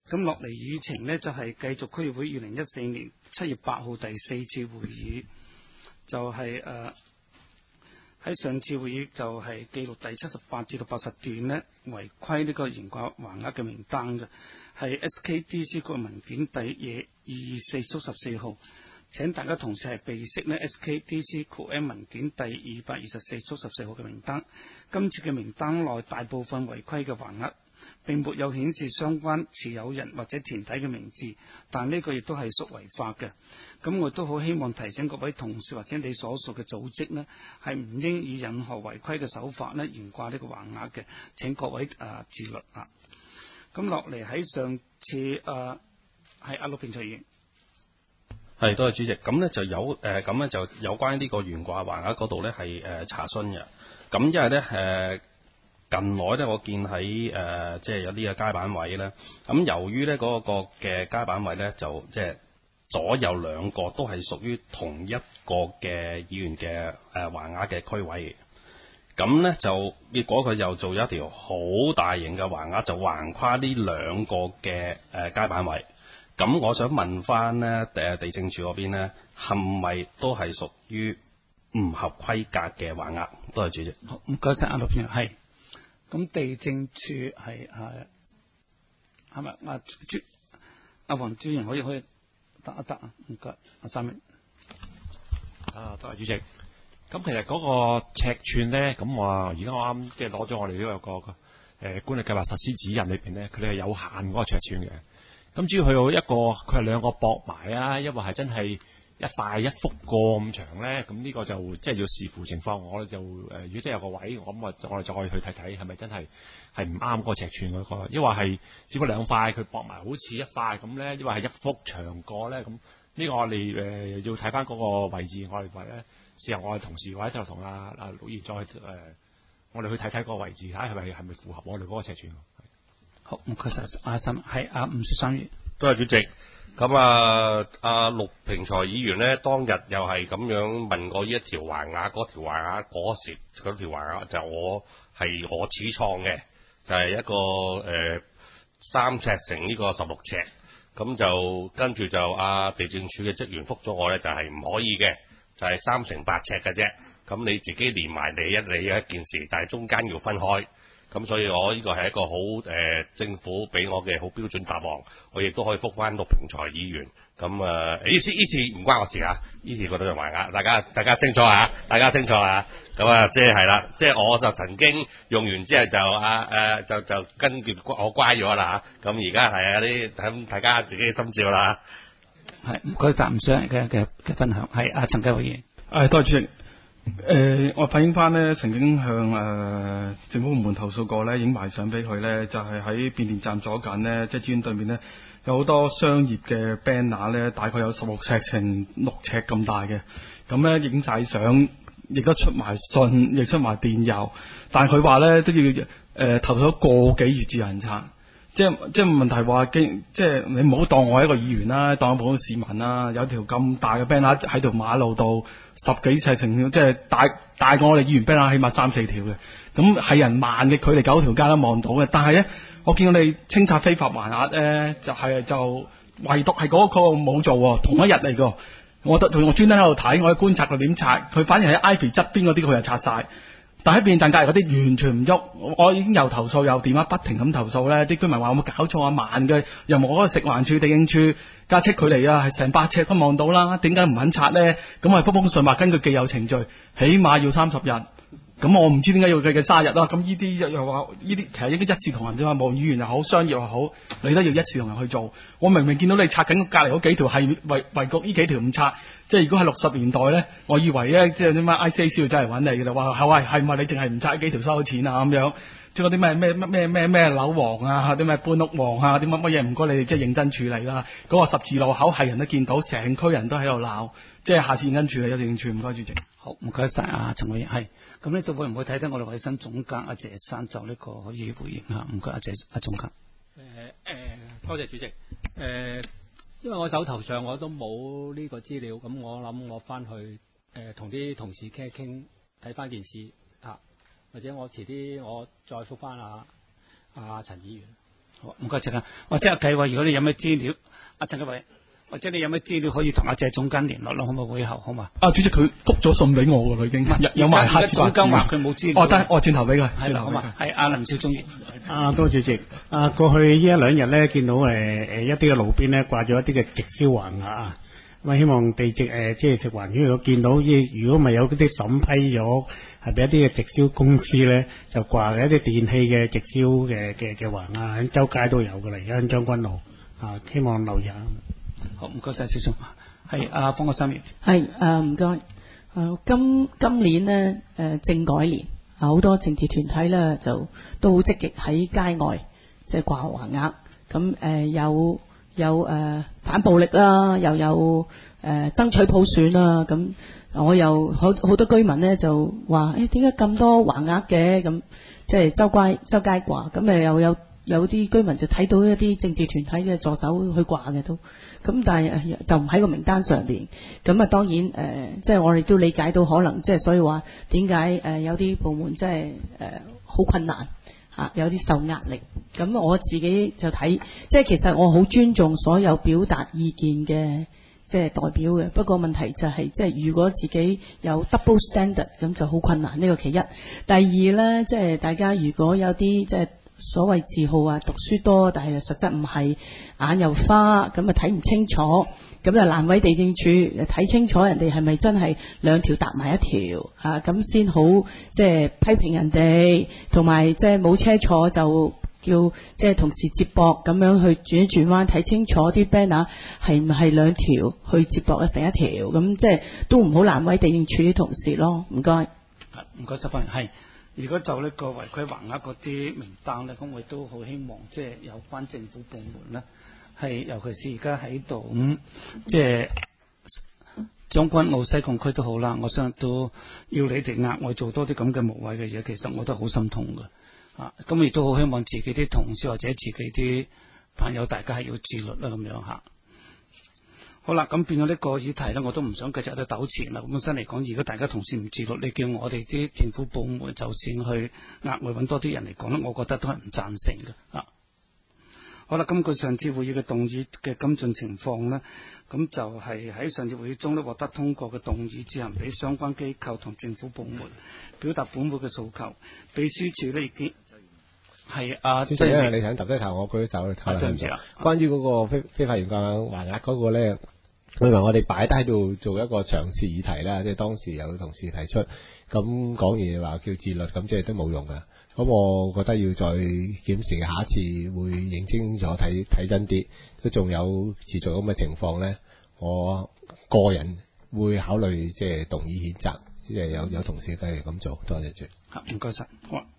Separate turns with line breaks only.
咁落嚟議程呢，就係繼續區議會2014年7月8號第4次會議，就係喺上次會議就係記錄第78至到80段呢，違規呢個懸掛橫額嘅名單嘅，係 SKDC 個文件第224/14號。請大家同事係備悉呢 SKDC-M 文件第224/14號嘅名單。今次嘅名單內大部分違規嘅橫額並沒有顯示相關持有人或者團體嘅名字，但呢個亦都係屬違法嘅。咁我都好希望提醒各位同事或者你所屬嘅組織呢，係唔應以任何違規嘅手法呢懸掛呢個橫額嘅。請各位自律啊。咁落嚟喺上次係阿陸平議員。
係，多謝主席。咁呢就有咁呢就有關呢個懸掛橫額嗰度呢係查詢嘅。咁因為呢近來呢，我見喺即係有啲嘅街板位呢。咁由於呢嗰個嘅街板位呢，就即係左右兩個都係屬於同一個嘅議員嘅橫額嘅區位。咁呢就結果佢又做咗一條好大型嘅橫額，就橫跨呢兩個嘅街板位。咁我想問翻呢地政處嗰邊呢，係咪都係屬於唔合規格嘅橫額？多謝主席。
好，唔該晒阿陸議員。係，咁地政處係咪阿黃專員可以答一答啊？唔該，阿三明。
多謝主席。咁其實嗰個尺寸咧，咁我而家我啱即係攞咗我哋呢個管理計劃實施指引裏邊咧，佢哋係有限嗰個尺寸嘅。咁主要佢係兩個駁埋啊，因為係真係一塊一幅過咁長咧，咁呢個就即係要視乎情況。我哋就如果真係有個位，我哋就可以去睇睇係咪真係唔啱嗰個尺寸嗰個，因為係只不過兩塊佢駁埋好似一塊咁咧，因為係一幅長過咧，咁呢個我哋要睇翻嗰個位置，我哋話咧，事後我哋同事或者就同阿陸議員再我哋去睇睇嗰個位置，睇下係咪符合我哋嗰個尺寸。
好，唔該晒阿三，係阿吳雪三月。
多謝主席。咁阿陸平才議員呢，當日又係咁樣問我呢一條橫額，嗰條橫額嗰條橫額就我始創嘅，就係一個3尺乘呢個16尺，咁就跟住就地政處嘅職員覆咗我呢，就係唔可以嘅，就係3乘8尺嘅啫。咁你自己連埋你一件事，但係中間要分開。咁所以我呢個係一個好政府俾我嘅好標準答案，我亦都可以覆翻陸平才議員。咁呢次唔關我事啊，呢次覺得就橫額，大家清楚啊，咁即係啦，即係我就曾經用完之後就跟住我乖咗啦嚇。咁而家係咁大家自己心照啦。
係，唔該晒吳生嘅分享。係阿陳繼偉議員。
多謝主席。我反映翻呢，曾經向政府部門投訴過呢，影埋相俾佢呢，就係喺變電站左近呢，即係醫院對面呢，有好多商業嘅 banner 呢，大概有16尺乘6尺咁大嘅，咁呢，影晒相，亦都出埋信，亦出埋電郵，但係佢話呢，都要投訴個幾月至有人拆，即係問題話即係你唔好當我係一個議員啦，當我普通市民啦，有條咁大嘅 banner 喺條馬路度。10幾尺乘，即係大過我哋議員 banner 起碼3、4條嘅，咁係人慢嘅距離9條街都望到嘅。但係咧，我見到你清拆非法橫額咧，就唯獨係嗰個冇做喎，同一日嚟㗎。我專登喺度睇，我去觀察佢點拆，佢反而喺 Ivy 側邊嗰啲佢又拆晒。但喺變電站隔離嗰啲完全唔喐，我已經又投訴又電話不停咁投訴咧，啲居民話有冇搞錯啊，慢嘅，又冇嗰個食環署、地政處架車距離啊，係成8尺都望到啦，點解唔肯拆咧？咁我封信話根據既有程序，起碼要30日。咁我唔知點解要計嘅30日啦。咁呢啲又話呢啲其實應該一視同仁啫嘛，無論議員又好，商業又好，你都要一視同仁去做。我明明見到你拆緊隔離嗰幾條係圍局呢幾條唔拆，即係如果係60年代咧，我以為咧即係啲乜 ICAC 要真係揾你嘅啦，話係咪你淨係唔拆幾條收錢啊咁樣？即係嗰啲咩樓王啊，啲咩搬屋王啊，啲乜嘢唔該你哋即係認真處理啦。嗰個十字路口係人都見到，成區人都喺度鬧，即係下次認真處理，一定處唔該主席。
好，唔該晒啊，陳偉係。咁呢度會唔會睇睇我哋衞生總監阿謝生就呢個可以回應下？唔該，阿總監。
多謝主席。因為我手頭上我都冇呢個資料，咁我諗我翻去同啲同事傾一傾，睇翻件事啊，或者我遲啲我再覆翻阿陳議員。
好，唔該陳啊，或者阿計話，如果你有咩資料，阿陳繼偉，或者你有咩資料可以同阿謝總監聯絡咯，可唔可以會後好嘛？
主席佢覆咗信俾我㗎啦，已經有埋黑字。
總監話佢冇資料。
得，我轉頭俾佢。
係啦，好嘛？係阿林少忠議。
多謝主席。過去一兩日咧，見到一啲嘅路邊咧掛咗一啲嘅直銷橫額啊。咁希望地籍即係食環署如果見到，如果咪有嗰啲審批咗，係俾一啲嘅直銷公司咧，就掛一啲電器嘅直銷嘅橫額喺周街都有㗎啦，而家喺將軍澳希望留意下。
好，唔該晒少忠。係阿方國珊議員。
係唔該。今年呢，政改年，好多政治團體咧就都好積極喺街外即係掛橫額。咁有反暴力啦，又有爭取普選啦。咁我又好多居民咧就話點解咁多橫額嘅？咁即係周街掛。咁又有啲居民就睇到一啲政治團體嘅助手去掛嘅都。咁但係就唔喺個名單上邊。咁當然即係我哋都理解到可能即係所以話點解有啲部門即係好困難。有啲受壓力，咁我自己就睇，即係其實我好尊重所有表達意見嘅即係代表嘅。不過問題就係，即係如果自己有 double standard，咁就好困難。呢個其一。第二呢，即係大家如果有啲即係所謂自豪讀書多，但係實質唔係，眼又花，咁睇唔清楚，咁就難為地政處睇清楚人哋係咪真係兩條搭埋一條咁先好，即係批評人哋，同埋即係冇車坐就叫即係同時接駁咁樣去轉一轉彎，睇清楚啲 banner 係唔係兩條去接駁成一條，咁即係都唔好難為地政處啲同事咯。唔該。
唔該，執翻係。如果就呢個違規橫額嗰啲名單咧，咁我亦都好希望即係有關政府部門咧，係尤其是而家喺度即係將軍澳西貢區都好啦，我相信都要你哋額外做多啲咁嘅無謂嘅嘢，其實我都好心痛嘅。咁亦都好希望自己啲同事或者自己啲朋友，大家係要自律啦咁樣嚇。好啦，咁變咗呢個議題咧，我都唔想繼續喺度糾纏啦。本身嚟講，如果大家同事唔自律，你叫我哋啲政府部門就算去額外揾多啲人嚟講咧，我覺得都係唔贊成嘅。好啦，根據上次會議嘅動議嘅跟進情況呢，咁就係喺上次會議中咧獲得通過嘅動議，自行俾相關機構同政府部門表達本會嘅訴求。秘書處呢已經係
主席咧，你想揼低頭，我舉手去討論下。關於嗰個非法懸掛橫額嗰個咧，我以為我哋擺低喺度做一個嘗試議題啦，即係當時有同事提出，咁講完話叫自律，咁即係都冇用㗎。咁我覺得要再檢視，下一次會認清楚睇真啲，都仲有持續咁嘅情況咧，我個人會考慮即係動議譴責，即係有同事繼續咁做。多謝主席。
唔該晒。好。